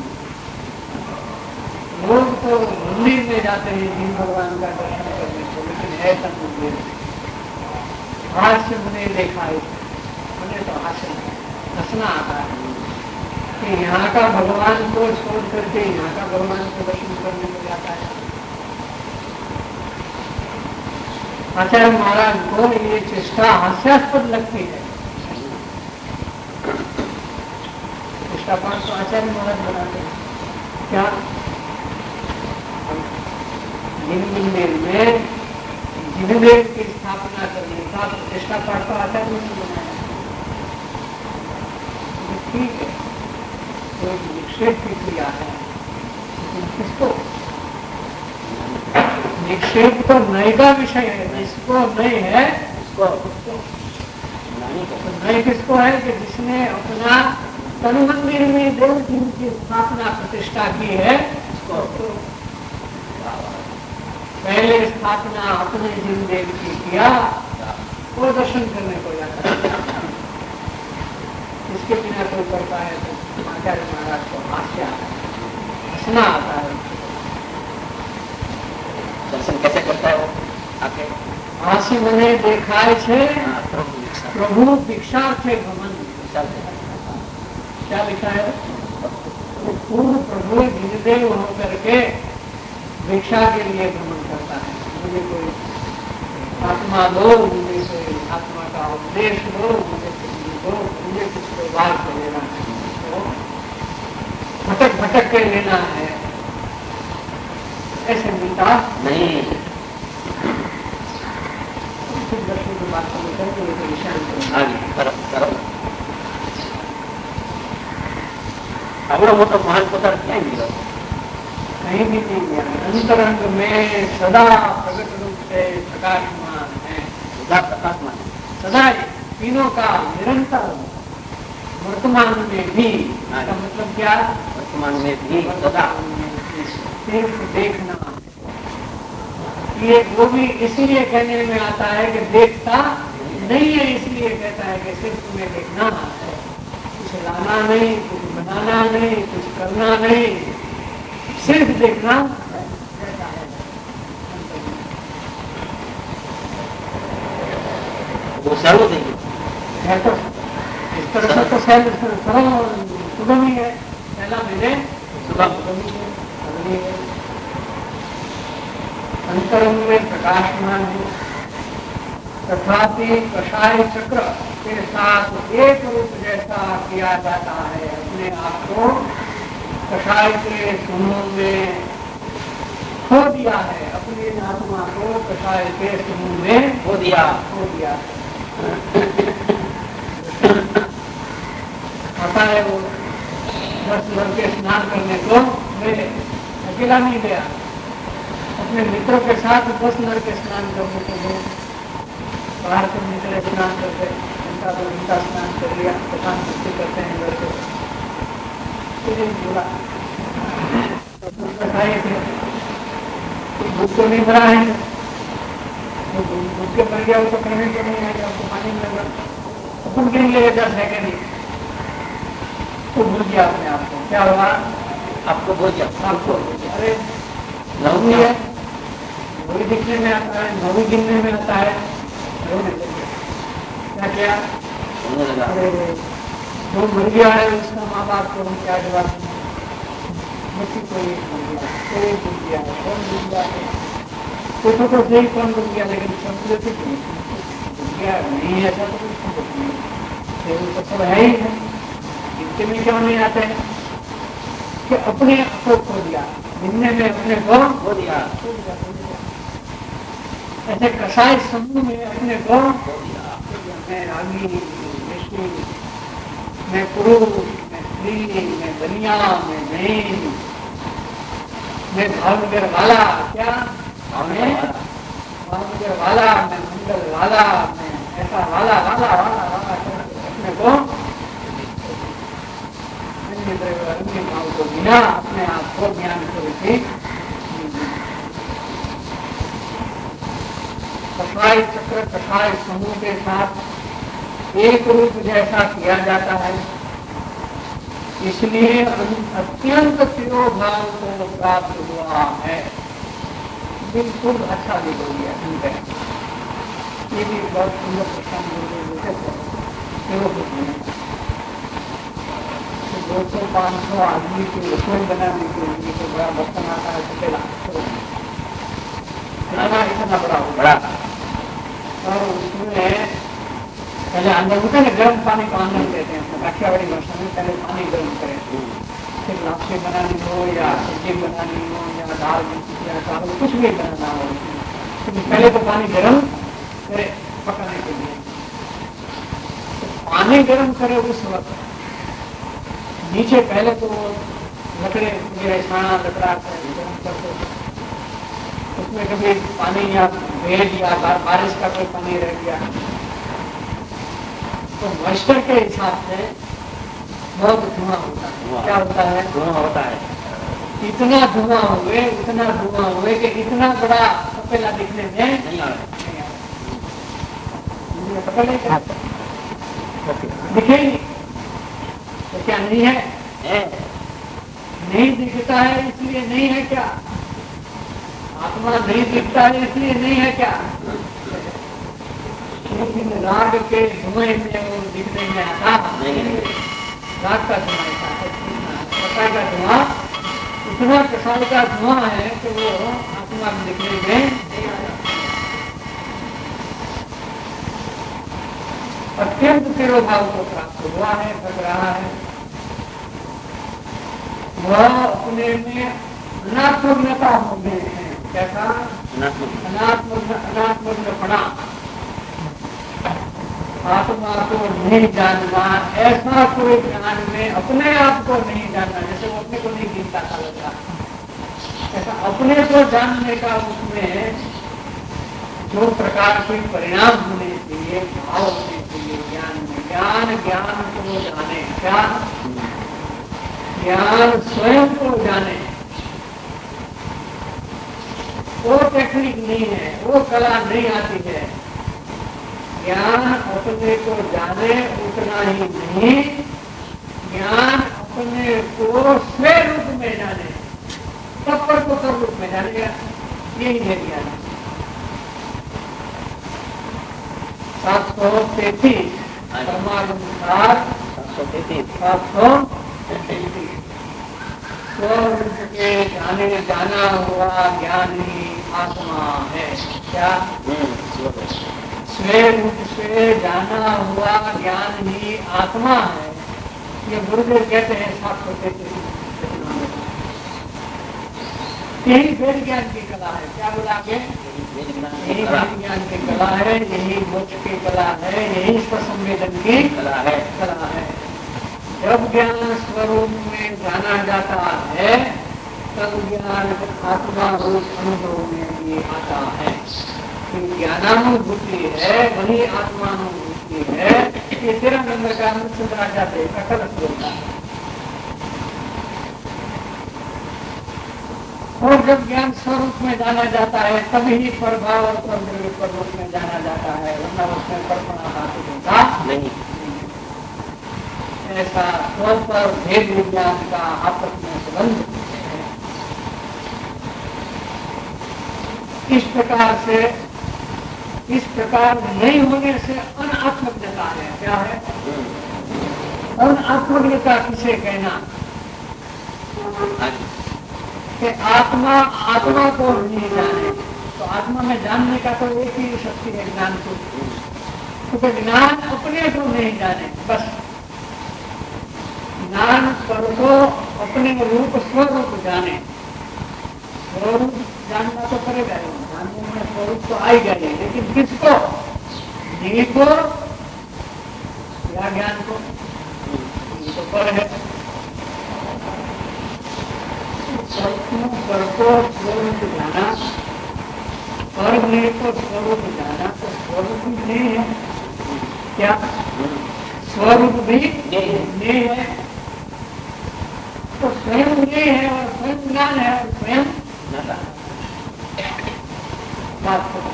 लोग तो मंदिर में जाते हैं जिन भगवान का दर्शन करने को, लेकिन है तन मंदिर। हास्य मैंने देखा है, मैंने तो हास्य हंसना आता है कि यहाँ का भगवान को छोड़ करके यहाँ का भगवान को दर्शन करने को जाता है। आचार्य महाराज को ये चेष्टा हास्यास्पद लगती है। चेष्टा पाठ तो आचार्य महाराज बनाते हैं क्या? जिन में जिनदेव की स्थापना करने का प्रतिष्ठा पाठ तो आचार्य ने बनाया। ठीक है, तो निक्षेप की क्रिया है, किसको निक्षेप तो नए का विषय है, इसको नए है, इसको नए किसको है कि जिसने अपना तनु मंदिर में देव जी की स्थापना प्रतिष्ठा की है, इसको पहले स्थापना अपने जिनदेव की किया, वो दर्शन करने को जाता है। इसके बिना कोई करता है तो आचार्य महाराज को हास्य हंसना आता है। दर्शन कैसे करता है वो आके? हास्य मैंने देखा है प्रभु भिक्षार्थे गमन। क्या लिखा है? तो पूर्व प्रभु जिनदेव होकर के भिक्षा के लिए भ्रमण करता है। मुझे कोई आत्मा दो, मुझे कोई आत्मा का उपदेश दो, मुझे कुछ दो, मुझे कुछ कोई बात कर लेना है, तो भटक भटक कर लेना है, ऐसे मिलता नहीं। दर्शन की बात को लेकर के एक विषय करो करो आवड़ो मोटो महान पदार्थ क्या मिलो? कहीं भी नहीं गया। अंतरंग में सदा प्रकट रूप से प्रकाशमान है, सदा प्रकाशमान, सदा तीनों का निरंतर वर्तमान में भी। इसका मतलब क्या? वर्तमान में भी सदा सिर्फ देखना। ये वो भी इसलिए कहने में आता है कि देखता नहीं है, इसलिए कहता है कि सिर्फ तुम्हें देखना है, कुछ लाना नहीं, कुछ बनाना नहीं, कुछ करना नहीं, सिर्फ देखना रहता है। वो सर्व देंगे है तो इस तरह से तो सरल सुगम ही है। पहला मेरे सुगम ही है, अंतरंग में प्रकाशमान है, तथापि कषाय चक्र के साथ एक रूप जैसा किया जाता है। अपने आप को कषाय के समूह में खो दिया है, अपनी आत्मा को कषाय के समूह में खो दिया खो दिया आता है। वो दस लड़के स्नान करने को गए, अकेला नहीं गया, अपने मित्रों के साथ दस लड़के स्नान करने को गए। बाहर से निकले, स्नान करते, घंटा दो घंटा स्नान कर लिया, प्रधान भक्ति करते हैं लड़के। बोला थे भूख तो नहीं भरा है, भूख के मर गया वो तो कहने को नहीं आएगा, उसको पानी मिलेगा, अपन गिन ले दस है कि नहीं, तो भूल गया अपने आप को। क्या हुआ? आपको भूल गया, आपको अरे नवी है, नवी दिखने में आता है, नवी गिनने में आता है, क्या क्या अरे जो मर गया है उसका माँ बाप को हम क्या जवाब दें? बच्ची को एक भूल गया, कोई भूल गया है, कौन भूल गया है, तो तो तो सही कौन भूल गया, लेकिन सब भूल गया नहीं, ऐसा तो कुछ नहीं, तो सब है ही है। इनके में क्यों नहीं आते हैं कि अपने आप को खो दिया, गिनने में अपने को खो दिया, ऐसे कषाय समूह में अपने को खो दिया। मैं रागी, ऋषि, मैं पुरुष, मैं स्त्री, मैं बनिया, मैं बहन, मैं भावनगर वाला, क्या मैं भावनगर वाला, मैं मंगल वाला, मैं ऐसा वाला वाला वाला वाला अपने को अन्य भाव को बिना अपने आप को ज्ञान को कषाय चक्र कषाय समूह के साथ एक रूप जैसा किया जाता है, इसलिए अत्यंत तिरोभाव को प्राप्त हुआ है। बिल्कुल अच्छा भी हो गया, ठीक है। ये भी बहुत सुंदर प्रश्न बोलते थे। दो सौ पाँच सौ आदमी के रसोई बनाने के लिए तो बड़ा बर्तन आता है सकेला, इतना इतना बड़ा बड़ा और उसमें पहले अंदर होता है गर्म पानी को आनंद देते हैं। काठियावाड़ी भाषा में पहले पानी गर्म करें, फिर लापसी बनानी हो या सब्जी बनानी हो या दाल या चावल कुछ भी बनाना हो, तो पहले तो पानी गर्म करे पकाने के लिए। तो पानी गर्म करे उस वक्त नीचे पहले तो लकड़े छाना लकड़ा गर्म करते, उसमें कभी पानी या भेद या बारिश का कोई पानी रह गया तो मॉइस्चर के हिसाब से बहुत धुआं होता है। क्या होता है? धुआं होता है। इतना धुआं हुए इतना धुआं हुए कि इतना बड़ा तपेला दिखने में नहीं आ पता नहीं क्या दिखे ही तो क्या नहीं है? है। नहीं दिखता है इसलिए नहीं है क्या? आत्मा नहीं दिखता है इसलिए नहीं है क्या? लेकिन राग के धुएं में वो दिखने में आता नहीं। राग का धुआं था, प्रकाश का धुआं इतना प्रसाद का धुआं है कि वो आत्मा में दिखने में नहीं आता। अत्यंत तिरोभाव को प्राप्त हुआ है, भग रहा है। वह अपने में अनात्मज्ञता हो गए हैं। कैसा? अनात्मज्ञ अनात्मज्ञपणा, आत्मा को नहीं जानना, ऐसा कोई ज्ञान में अपने आप को नहीं जानना, जैसे वो अपने को नहीं गिनता था लगता, ऐसा अपने को जानने का उसमें जो प्रकार के परिणाम होने चाहिए, भाव होने चाहिए ज्ञान में, ज्ञान ज्ञान को जाने, क्या ज्ञान स्वयं को जाने, वो टेक्निक नहीं है, वो कला नहीं आती है। ज्ञान अपने को जाने उतना ही नहीं, ज्ञान अपने को स्वयं रूप में जाने, तत्पर को सब रूप में जानेगा, यही है ज्ञान। सात सौ तैतीस परमानुसार सात सौ तैतीस सात सौ तैतीस स्वरूप के जाने जाना हुआ ज्ञान ही आत्मा है। क्या? स्वरूप से जाना हुआ ज्ञान ही आत्मा है। ये गुरुदेव कहते हैं सात सौ तैतीस। यही वेद ज्ञान की कला है। क्या बोला आगे? यही वेद ज्ञान की कला है, यही मोक्ष की कला है, यही स्वसंवेदन की कला है कला है जब ज्ञान स्वरूप में जाना जाता है तब ज्ञान आत्मा रूप अनुभव में भी आता है। ज्ञानानुभूति है वही आत्मानुभूति है। ये तेरह नंबर का अनुसंधान जाते कठल बोलता है। और जब ज्ञान स्वरूप में जाना जाता है तभी प्रभाव और प्रद्रव्य रूप में जाना जाता है, वरना उसमें कल्पना धातु होता नहीं। ऐसा स्व पर भेद विज्ञान का आपस में संबंध है। इस प्रकार से इस प्रकार नहीं होने से अनात्मज्ञता है। क्या है? अनात्मज्ञता किसे कहना? कि आत्मा आत्मा को नहीं जाने। तो आत्मा में जानने का तो एक ही शक्ति है, ज्ञान को। क्योंकि ज्ञान अपने को नहीं जाने, बस ज्ञान पर को अपने रूप स्वरूप जाने। स्वरूप जानना तो करेगा, जानने में स्वरूप तो आएगा ही, लेकिन किसको? नहीं को या ज्ञान को? ये तो पर है। पर को स्वरूप जाना, पर नहीं को स्वरूप जाना, तो स्वरूप भी नहीं है। क्या? स्वरूप भी नहीं है। तो स्वयं नहीं है और स्वयं ज्ञान है और स्वयं बात करो।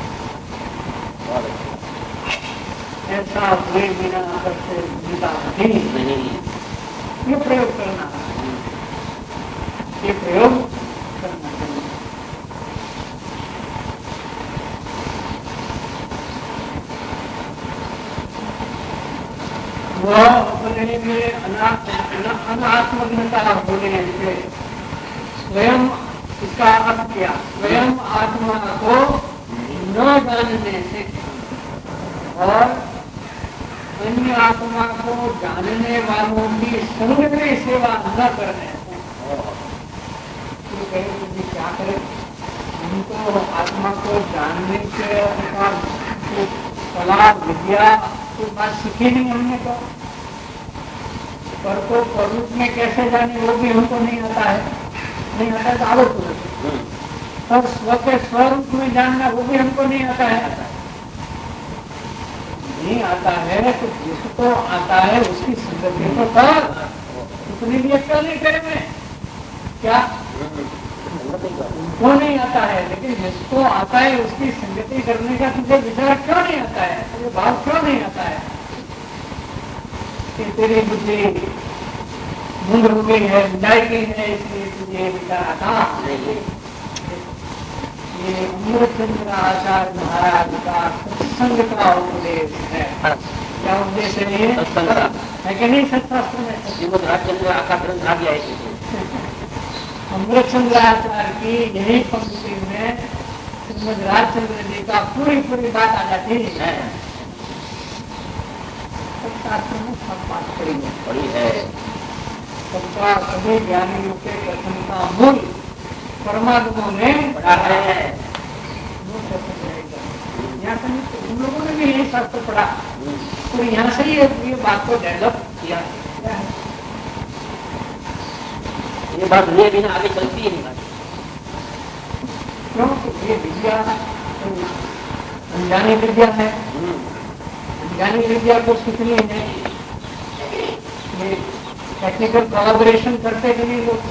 ऐसा हुए बिना अगर से जीता नहीं, ये प्रयोग करना है, ये प्रयोग करना चाहिए। वह अपने में अनात्मग्नता होने से स्वयं, इसका अर्थ किया, स्वयं आत्मा को न जानने से और अन्य आत्मा को जानने वालों की संग में सेवा न करने से। तो कहें क्या करें, हमको आत्मा को जानने के अनुसार कला विद्या की बात सीखी नहीं हमने, तो पर को स्वरूप में कैसे जाने वो भी हमको नहीं आता है, नहीं आता है तो आलो और स्व के स्वरूप में जानना वो भी हमको नहीं आता है, नहीं आता है। तो जिसको आता है उसकी संगति तो कर, उतनी भी अच्छा नहीं करेंगे क्या, उनको नहीं आता है, लेकिन जिसको आता है उसकी संगति करने का तुझे विचार क्यों नहीं आता है, तुझे भाव क्यों नहीं आता है कि तेरी बुद्धि मूंग हो गई है, जाएगी है, इसलिए तुझे विचार आता नहीं। ये अमृतचंद्र आचार्य महाराज का सत्संग का उपदेश है। क्या उपदेश है ये, है कि नहीं सत्शास्त्र में? श्रीमद् राजचंद्र आका ग्रंथ आ गया है। अमृतचंद्र आचार्य की यही पंक्ति में श्रीमद् राजचंद्र जी का पूरी पूरी बात आ जाती है। सत्शास्त्र में सब बात पड़ी है। सबका सभी ज्ञानियों के कथन का मूल परमात्मा में पढ़ा है। यहाँ से तो उन लोगों ने भी यही शास्त्र पढ़ा, तो यहाँ से ही ये बात को डेवलप किया। ये बात लिए बिना आगे चलती ही नहीं, क्योंकि ये विद्या अनजानी विद्या है। अनजानी विद्या को सीखनी है, ये टेक्निकल कोलैबोरेशन करते कि नहीं लोग,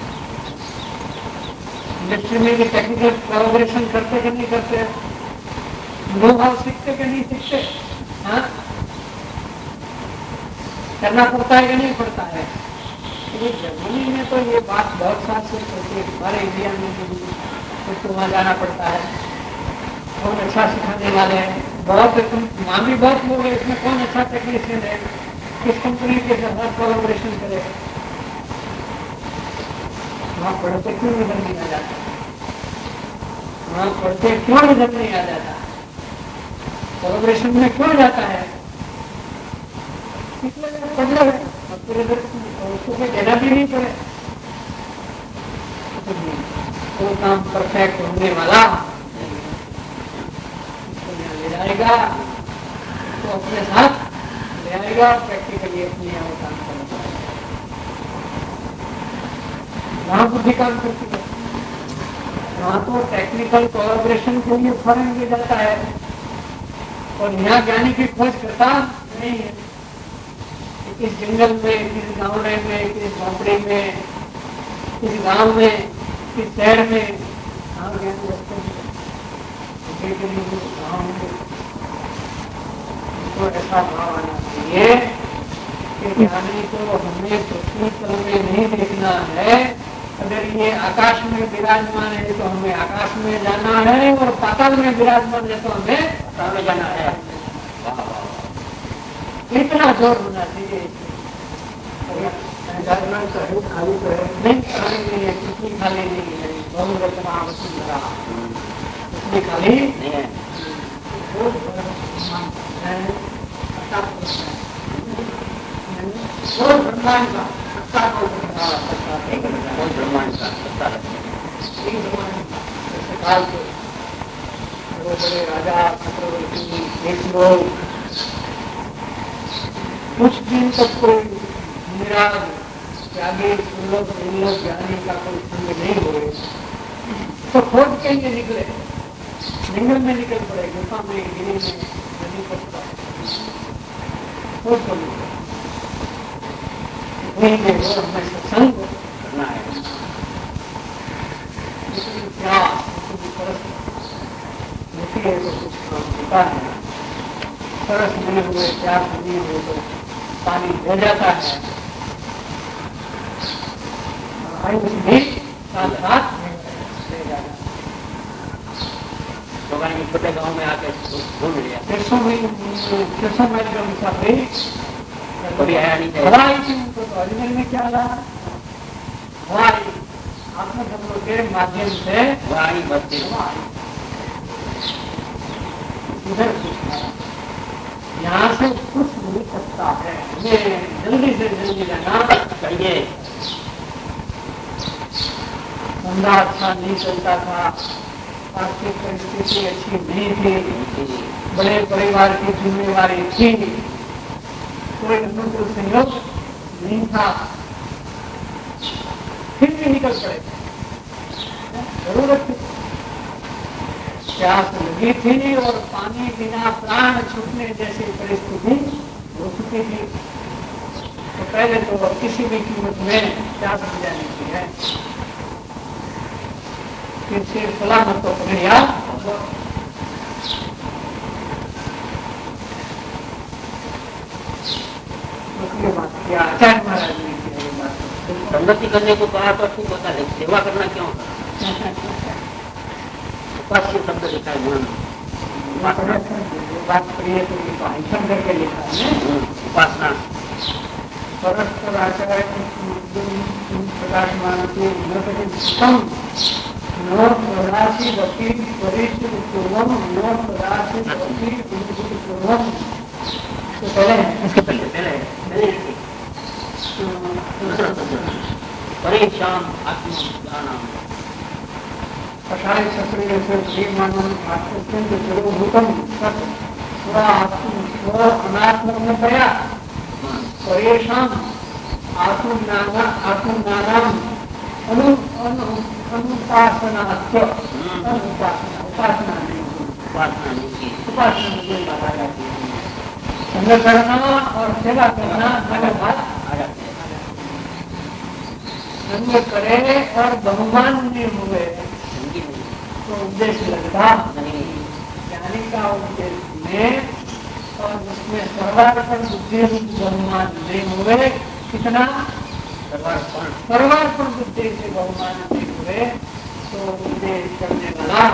इंडस्ट्री में भी टेक्निकल कोलैबोरेशन करते कि नहीं करते, अनुभव सीखते कि नहीं सीखते, हाँ करना पड़ता है कि नहीं पड़ता है। तो जर्मनी में तो ये बात बहुत साल से चलती है, हमारे इंडिया में भी तो वहाँ जाना पड़ता है, बहुत अच्छा सिखाने वाले हैं, बहुत वहाँ भी बहुत लोग हैं, इसमें कौन अच्छा टेक्नीशियन है, किस कंपनी के साथ कोलैबोरेशन करे, वहाँ पढ़ते क्यों इधर नहीं आ जाता, वहाँ पढ़ते क्यों इधर नहीं आ जाता, कोलैबोरेशन में क्यों जाता है, इसलिए पढ़ लो है और फिर इधर उसको कोई देना भी नहीं पड़े, तो काम परफेक्ट होने वाला इसको ले जाएगा, तो अपने साथ ले आएगा, प्रैक्टिकली अपने यहाँ काम करना है, वहाँ बुद्धि काम करती है, वहाँ तो टेक्निकल कोलैबोरेशन के लिए फॉरेन ले जाता है और यहाँ ज्ञानी की खोज करता नहीं है। किस जंगल में, किस गाँव में, किस झोंपड़ी में, किस गांव में, किस शहर में, गाँव ज्ञानी रखते हैं, तो ऐसा भाव आना चाहिए कि ज्ञानी को हमें पृथ्वी तल में नहीं देखना है, अगर ये आकाश में विराजमान है तो हमें आकाश में जाना है, और पाताल में विराजमान है तो हमें पाताल में जाना है। इतना जोर होना चाहिए। खाली तो है नहीं, खाली नहीं है, कितनी खाली नहीं है, बहुत रचना वसुंधरा इतनी खाली नहीं है, ब्रह्मांड का सत्ता को ब्रह्मांड का सत्ता काल के बड़े बड़े राजा चक्रवर्ती एक लोग कुछ दिन तक कोई निराज त्यागी सुलभ निर्लोभ ज्ञानी का कोई संग नहीं हो रहे, तो खोज के लिए निकले, जंगल में निकल पड़े, गुफा में, गिरी में, नदी पर खोज कर निकले, वहीं में वो हमें सत्संग करना है, इतनी प्यास, इतनी तरस होती है तो कुछ काम होता है, तरस मिले हुए प्यास मिले हुए तो पानी दे जाता है, आयुष भी साथ साथ ले जाता है। तो छोटे गांव में आके घूम लिया, छह सौ मील छह सौ मील का मुसाफिर कभी आया नहीं था। हवाई थी उनको तो अजमेर में क्या रहा हवाई आत्मधर्म के माध्यम से वहाँ आई बसते उधर कुछ है। यहाँ से कुछ नहीं सकता है, हमें जल्दी से जल्दी जाना चाहिए। धंधा अच्छा नहीं चलता था, आर्थिक परिस्थिति अच्छी नहीं थी, बड़े परिवार की जिम्मेवारी थी, कोई अनुकूल संयोग नहीं था, फिर भी निकल पड़े, जरूरत थी, प्यास लगी थी और पानी बिना प्राण छूटने जैसी परिस्थिति हो चुकी थी। तो पहले तो किसी भी कीमत में प्यास बुझानी थी है, फिर से सलामत तो पकड़िया उसके बाद क्या आचार्य महाराज ने किया ये बात। संगति करने को कहा तो ठीक होता है, सेवा करना क्यों होता? उपास्य शब्द लिखा है ध्यान, बात करिए तो ये भाषण करके लिखा है उपासना। परस्पर आचार्य प्रकाश मानती उत्तम नो प्रदासी वकी परिचित पूर्वम नो प्रदासी वकी परिचित पूर्वम। तो पहले इसके पहले पहले पहले परेशान आत्मज्ञान कषाय क्षत्रिय से श्रीमानम आत्मत्यंत जड़भूतम सत पूरा आत्म स्व अनात्म गया परेशान आत्मज्ञान आत्मज्ञान अनु अनुपासना अनुपासना उपासना नहीं उपासना नहीं की। उपासना मुझे बाधा जाती है, संग करना और सेवा करना अलग बात आ जाते हैं। संग करे और बहुमान नहीं हुए संगी नहीं तो उद्देश्य लगता नहीं। ज्ञानी का उद्देश्य में और उसमें सर्वार्पण बुद्धि बहुमान नहीं हुए, कितना सर्वार्पण सर्वार्पण बुद्धि से बहुमान नहीं हुए तो उद्देश्य करने वाला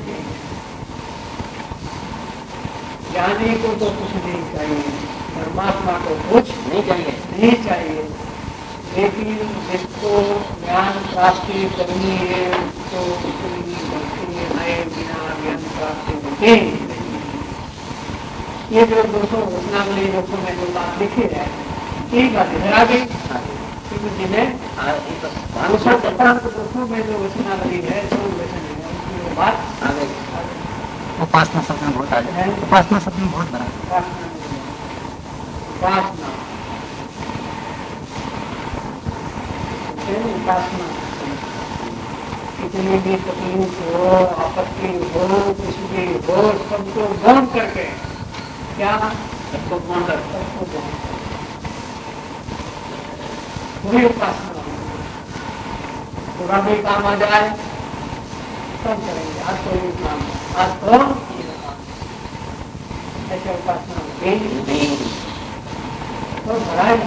ज्ञानी को तो कुछ नहीं चाहिए, परमात्मा को कुछ नहीं चाहिए। नहीं चाहिए, लेकिन जिसको ज्ञान प्राप्ति करनी है उसको इतनी भक्ति आए बिना ज्ञान प्राप्ति होती नहीं। ये जो दो सौ रचनावली दोस्तों में जो बात लिखी है ठीक बात है, आ गई जी ने दो सौ सत्रह दोस्तों में जो रचनावली है जो वचन है उसकी वो बात आ गई। उपासना शब्द में बहुत आ जाए, उपासना शब्द में बहुत बड़ा उपासना उपासना उपासना कितनी भी तकलीफ हो, आपत्ति हो, कुछ भी हो, सबको गौण करके क्या सबको कौन कर सबको गौण वही उपासना। थोड़ा भी काम आ जाए सब करेंगे, आज तो ये काम, आज तो ये काम, ऐसे उपासना होगी तो बड़ा है।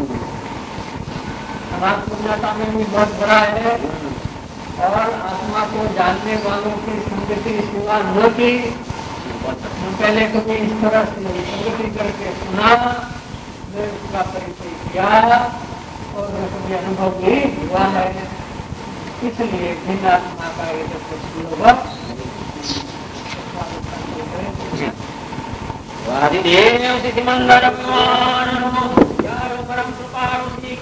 अनात्मज्ञता में भी बहुत बड़ा है और आत्मा को जानने वालों की संगति सिवा न की पहले कभी इस तरह से संगति करके सुना, मैं उसका परिचय किया और कभी अनुभव भी हुआ है, इसलिए भिन्न आत्मा का ये जो कुछ होगा वादिदेव सिद्धि मंगलम परम कृपा